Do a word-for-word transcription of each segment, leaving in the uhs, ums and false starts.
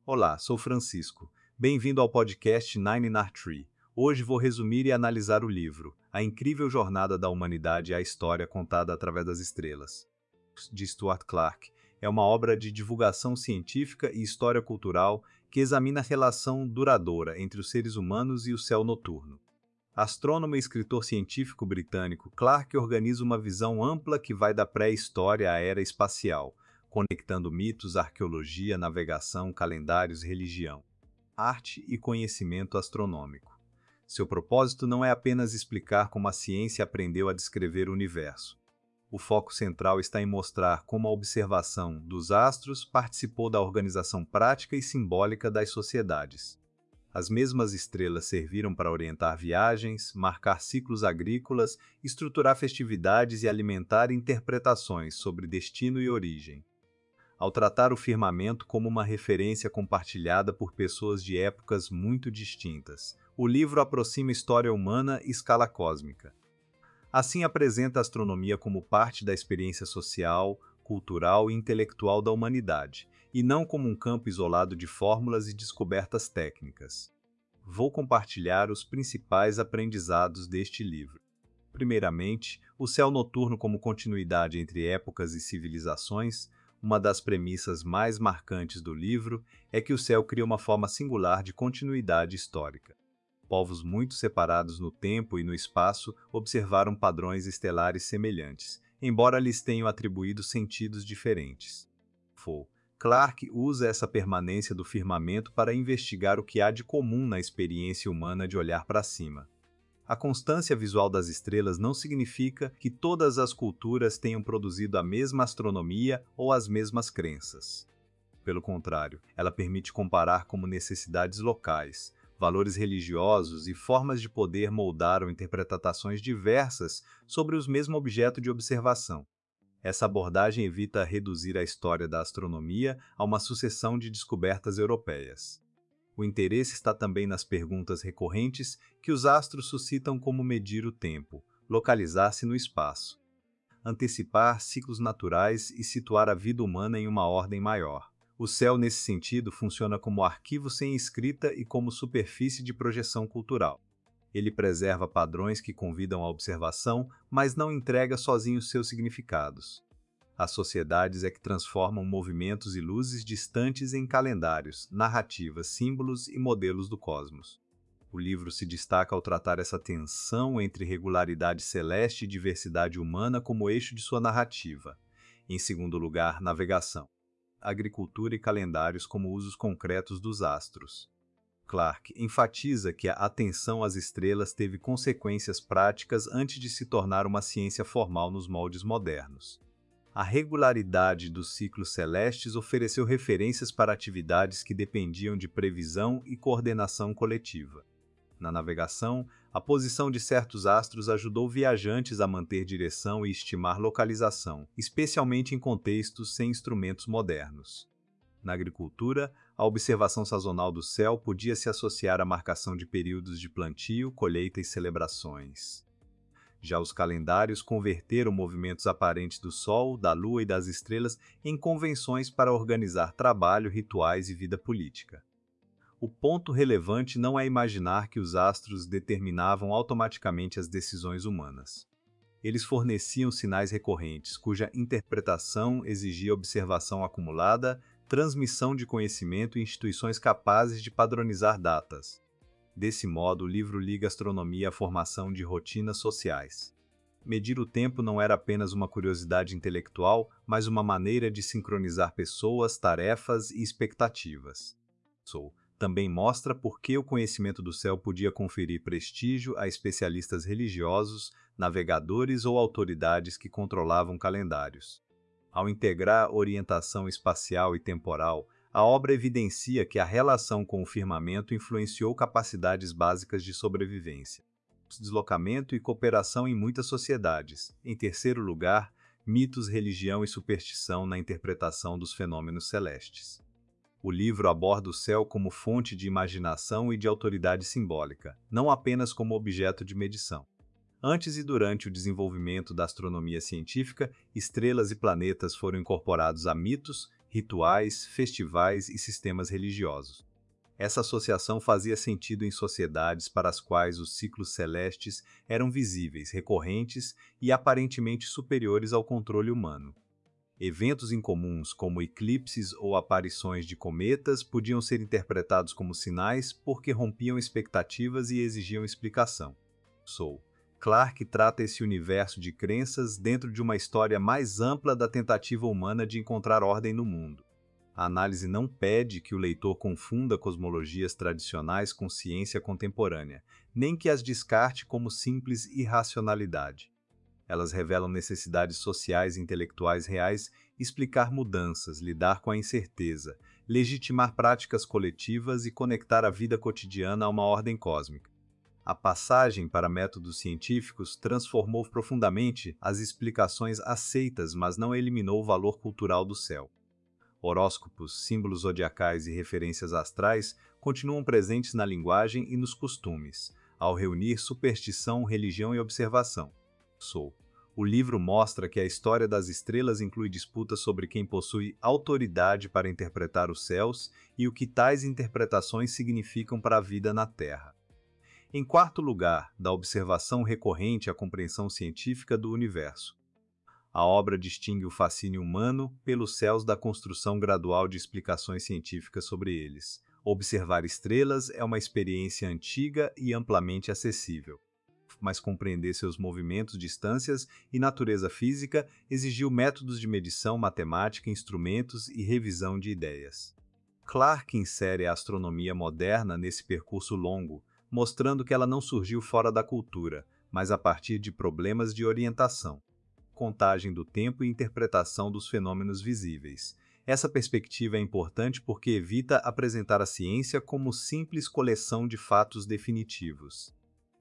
Olá, sou Francisco. Bem-vindo ao podcast Nine Nar Tree. Hoje vou resumir e analisar o livro A Incrível Jornada da Humanidade e a História Contada através das Estrelas, de Stuart Clarke. É uma obra de divulgação científica e história cultural que examina a relação duradoura entre os seres humanos e o céu noturno. Astrônomo e escritor científico britânico, Clarke organiza uma visão ampla que vai da pré-história à era espacial, conectando mitos, arqueologia, navegação, calendários, religião, arte e conhecimento astronômico. Seu propósito não é apenas explicar como a ciência aprendeu a descrever o universo. O foco central está em mostrar como a observação dos astros participou da organização prática e simbólica das sociedades. As mesmas estrelas serviram para orientar viagens, marcar ciclos agrícolas, estruturar festividades e alimentar interpretações sobre destino e origem. Ao tratar o firmamento como uma referência compartilhada por pessoas de épocas muito distintas, o livro aproxima história humana e escala cósmica. Assim apresenta a astronomia como parte da experiência social, cultural e intelectual da humanidade, e não como um campo isolado de fórmulas e descobertas técnicas. Vou compartilhar os principais aprendizados deste livro. Primeiramente, o céu noturno como continuidade entre épocas e civilizações. Uma das premissas mais marcantes do livro é que o céu cria uma forma singular de continuidade histórica. Povos muito separados no tempo e no espaço observaram padrões estelares semelhantes, embora lhes tenham atribuído sentidos diferentes. Fou. Clarke usa essa permanência do firmamento para investigar o que há de comum na experiência humana de olhar para cima. A constância visual das estrelas não significa que todas as culturas tenham produzido a mesma astronomia ou as mesmas crenças. Pelo contrário, ela permite comparar como necessidades locais, valores religiosos e formas de poder moldaram interpretações diversas sobre o mesmo objeto de observação. Essa abordagem evita reduzir a história da astronomia a uma sucessão de descobertas europeias. O interesse está também nas perguntas recorrentes que os astros suscitam, como medir o tempo, localizar-se no espaço, antecipar ciclos naturais e situar a vida humana em uma ordem maior. O céu, nesse sentido, funciona como arquivo sem escrita e como superfície de projeção cultural. Ele preserva padrões que convidam à observação, mas não entrega sozinho seus significados. As sociedades é que transformam movimentos e luzes distantes em calendários, narrativas, símbolos e modelos do cosmos. O livro se destaca ao tratar essa tensão entre regularidade celeste e diversidade humana como eixo de sua narrativa. Em segundo lugar, navegação, agricultura e calendários como usos concretos dos astros. Clarke enfatiza que a atenção às estrelas teve consequências práticas antes de se tornar uma ciência formal nos moldes modernos. A regularidade dos ciclos celestes ofereceu referências para atividades que dependiam de previsão e coordenação coletiva. Na navegação, a posição de certos astros ajudou viajantes a manter direção e estimar localização, especialmente em contextos sem instrumentos modernos. Na agricultura, a observação sazonal do céu podia se associar à marcação de períodos de plantio, colheita e celebrações. Já os calendários converteram movimentos aparentes do Sol, da Lua e das estrelas em convenções para organizar trabalho, rituais e vida política. O ponto relevante não é imaginar que os astros determinavam automaticamente as decisões humanas. Eles forneciam sinais recorrentes, cuja interpretação exigia observação acumulada, transmissão de conhecimento e instituições capazes de padronizar datas. Desse modo, o livro liga a astronomia à formação de rotinas sociais. Medir o tempo não era apenas uma curiosidade intelectual, mas uma maneira de sincronizar pessoas, tarefas e expectativas. Soul também mostra por que o conhecimento do céu podia conferir prestígio a especialistas religiosos, navegadores ou autoridades que controlavam calendários. Ao integrar orientação espacial e temporal, a obra evidencia que a relação com o firmamento influenciou capacidades básicas de sobrevivência, deslocamento e cooperação em muitas sociedades. Em terceiro lugar, mitos, religião e superstição na interpretação dos fenômenos celestes. O livro aborda o céu como fonte de imaginação e de autoridade simbólica, não apenas como objeto de medição. Antes e durante o desenvolvimento da astronomia científica, estrelas e planetas foram incorporados a mitos, rituais, festivais e sistemas religiosos. Essa associação fazia sentido em sociedades para as quais os ciclos celestes eram visíveis, recorrentes e aparentemente superiores ao controle humano. Eventos incomuns, como eclipses ou aparições de cometas, podiam ser interpretados como sinais porque rompiam expectativas e exigiam explicação. Soul. Clarke trata esse universo de crenças dentro de uma história mais ampla da tentativa humana de encontrar ordem no mundo. A análise não pede que o leitor confunda cosmologias tradicionais com ciência contemporânea, nem que as descarte como simples irracionalidade. Elas revelam necessidades sociais e intelectuais reais, explicar mudanças, lidar com a incerteza, legitimar práticas coletivas e conectar a vida cotidiana a uma ordem cósmica. A passagem para métodos científicos transformou profundamente as explicações aceitas, mas não eliminou o valor cultural do céu. Horóscopos, símbolos zodiacais e referências astrais continuam presentes na linguagem e nos costumes, ao reunir superstição, religião e observação. Soul. O livro mostra que a história das estrelas inclui disputas sobre quem possui autoridade para interpretar os céus e o que tais interpretações significam para a vida na Terra. Em quarto lugar, da observação recorrente à compreensão científica do universo. A obra distingue o fascínio humano pelos céus da construção gradual de explicações científicas sobre eles. Observar estrelas é uma experiência antiga e amplamente acessível, mas compreender seus movimentos, distâncias e natureza física exigiu métodos de medição, matemática, instrumentos e revisão de ideias. Clarke insere a astronomia moderna nesse percurso longo, mostrando que ela não surgiu fora da cultura, mas a partir de problemas de orientação, contagem do tempo e interpretação dos fenômenos visíveis. Essa perspectiva é importante porque evita apresentar a ciência como simples coleção de fatos definitivos.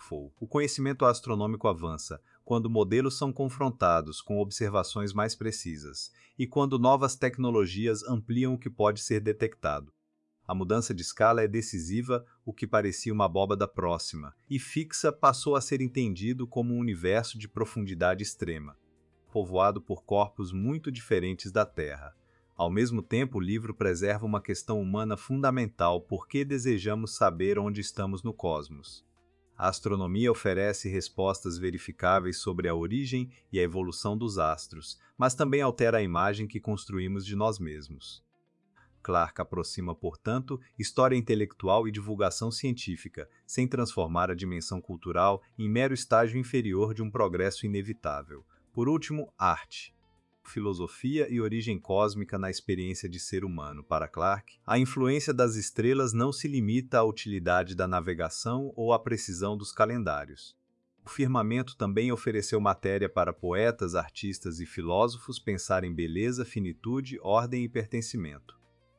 O conhecimento astronômico avança quando modelos são confrontados com observações mais precisas e quando novas tecnologias ampliam o que pode ser detectado. A mudança de escala é decisiva, o que parecia uma abóbada próxima, e fixa passou a ser entendido como um universo de profundidade extrema, povoado por corpos muito diferentes da Terra. Ao mesmo tempo, o livro preserva uma questão humana fundamental: por que desejamos saber onde estamos no cosmos? A astronomia oferece respostas verificáveis sobre a origem e a evolução dos astros, mas também altera a imagem que construímos de nós mesmos. Clarke aproxima, portanto, história intelectual e divulgação científica, sem transformar a dimensão cultural em mero estágio inferior de um progresso inevitável. Por último, arte. Filosofia e origem cósmica na experiência de ser humano. Para Clarke, a influência das estrelas não se limita à utilidade da navegação ou à precisão dos calendários. O firmamento também ofereceu matéria para poetas, artistas e filósofos pensarem beleza, finitude, ordem e pertencimento.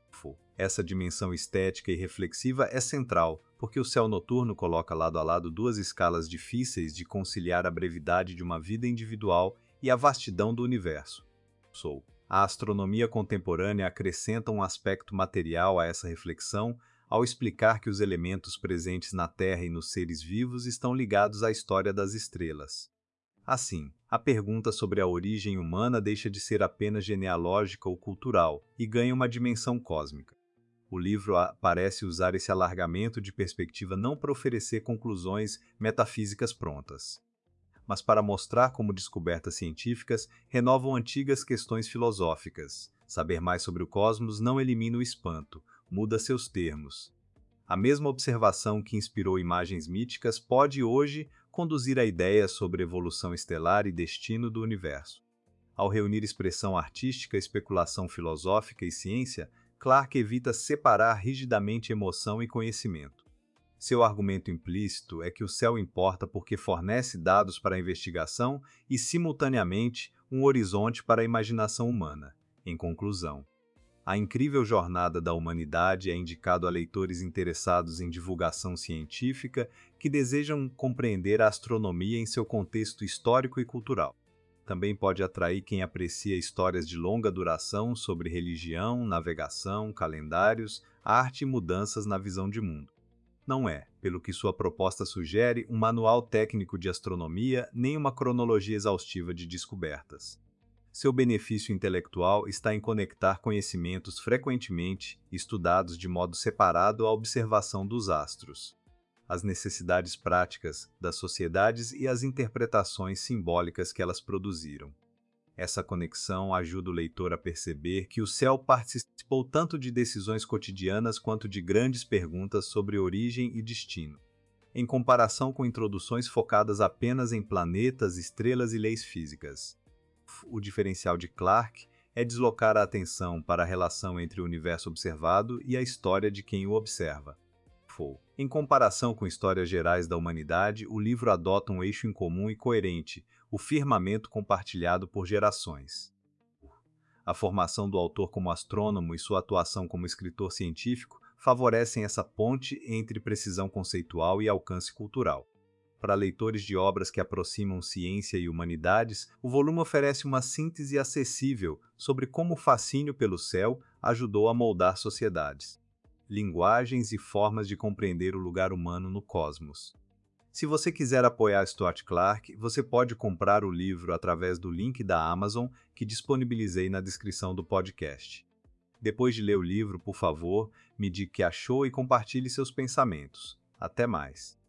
Essa dimensão estética e reflexiva é central, porque o céu noturno coloca lado a lado duas escalas difíceis de conciliar: a brevidade de uma vida individual e a vastidão do universo. Soul. A astronomia contemporânea acrescenta um aspecto material a essa reflexão ao explicar que os elementos presentes na Terra e nos seres vivos estão ligados à história das estrelas. Assim, a pergunta sobre a origem humana deixa de ser apenas genealógica ou cultural e ganha uma dimensão cósmica. O livro parece usar esse alargamento de perspectiva não para oferecer conclusões metafísicas prontas, mas para mostrar como descobertas científicas renovam antigas questões filosóficas. Saber mais sobre o cosmos não elimina o espanto, muda seus termos. A mesma observação que inspirou imagens míticas pode hoje conduzir a ideias sobre evolução estelar e destino do universo. Ao reunir expressão artística, especulação filosófica e ciência, Clarke evita separar rigidamente emoção e conhecimento. Seu argumento implícito é que o céu importa porque fornece dados para a investigação e, simultaneamente, um horizonte para a imaginação humana. Em conclusão, A Incrível Jornada da Humanidade é indicado a leitores interessados em divulgação científica que desejam compreender a astronomia em seu contexto histórico e cultural. Também pode atrair quem aprecia histórias de longa duração sobre religião, navegação, calendários, arte e mudanças na visão de mundo. Não é, pelo que sua proposta sugere, um manual técnico de astronomia nem uma cronologia exaustiva de descobertas. Seu benefício intelectual está em conectar conhecimentos frequentemente estudados de modo separado à observação dos astros, as necessidades práticas das sociedades e as interpretações simbólicas que elas produziram. Essa conexão ajuda o leitor a perceber que o céu participou tanto de decisões cotidianas quanto de grandes perguntas sobre origem e destino, em comparação com introduções focadas apenas em planetas, estrelas e leis físicas. O diferencial de Clarke é deslocar a atenção para a relação entre o universo observado e a história de quem o observa. Em comparação com histórias gerais da humanidade, o livro adota um eixo em comum e coerente, o firmamento compartilhado por gerações. A formação do autor como astrônomo e sua atuação como escritor científico favorecem essa ponte entre precisão conceitual e alcance cultural. Para leitores de obras que aproximam ciência e humanidades, o volume oferece uma síntese acessível sobre como o fascínio pelo céu ajudou a moldar sociedades, linguagens e formas de compreender o lugar humano no cosmos. Se você quiser apoiar Stuart Clarke, você pode comprar o livro através do link da Amazon que disponibilizei na descrição do podcast. Depois de ler o livro, por favor, me diga o que achou e compartilhe seus pensamentos. Até mais!